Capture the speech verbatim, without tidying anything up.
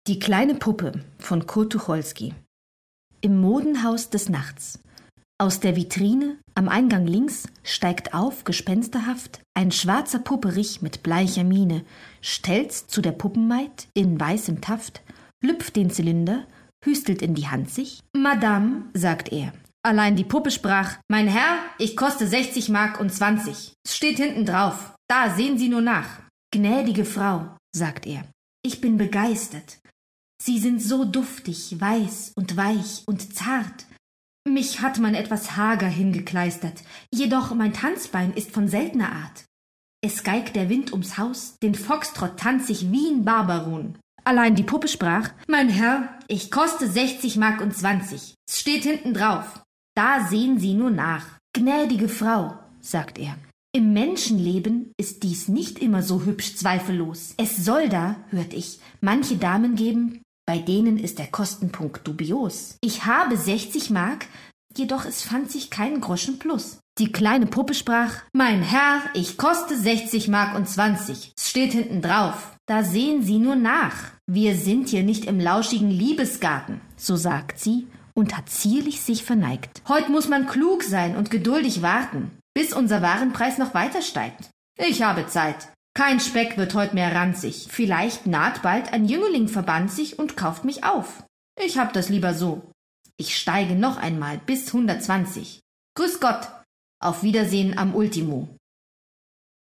Die kleine Puppe von Kurt Tucholsky. Im Modenhaus des Nachts. Aus der Vitrine am Eingang links steigt auf, gespensterhaft, ein schwarzer Pupperich mit bleicher Miene, stellt's zu der Puppenmaid in weißem Taft, lüpft den Zylinder, hüstelt in die Hand sich. »Madame«, sagt er. Allein die Puppe sprach: »Mein Herr, ich koste sechzig Mark und zwanzig. Es steht hinten drauf. Da sehen Sie nur nach.« »Gnädige Frau«, sagt er, »ich bin begeistert. Sie sind so duftig, weiß und weich und zart. Mich hat man etwas hager hingekleistert, jedoch mein Tanzbein ist von seltener Art. Es geigt der Wind ums Haus, den Foxtrott tanz ich wie n Barbaron.« Allein die Puppe sprach: »Mein Herr, ich koste sechzig Mark und zwanzig. Es steht hinten drauf. Da sehen Sie nur nach.« »Gnädige Frau«, sagt er, »im Menschenleben ist dies nicht immer so hübsch zweifellos. Es soll da, hört ich, manche Damen geben, bei denen ist der Kostenpunkt dubios. Ich habe sechzig Mark, jedoch es fand sich kein Groschen plus.« Die kleine Puppe sprach: »Mein Herr, ich koste sechzig Mark und zwanzig. Es steht hinten drauf. Da sehen Sie nur nach. Wir sind hier nicht im lauschigen Liebesgarten.« So sagt sie und hat zierlich sich verneigt. »Heut muss man klug sein und geduldig warten, bis unser Warenpreis noch weiter steigt. Ich habe Zeit. Kein Speck wird heut mehr ranzig. Vielleicht naht bald ein Jüngling verbannt sich und kauft mich auf. Ich hab das lieber so. Ich steige noch einmal bis hundertzwanzig. Grüß Gott, auf Wiedersehen am Ultimo.«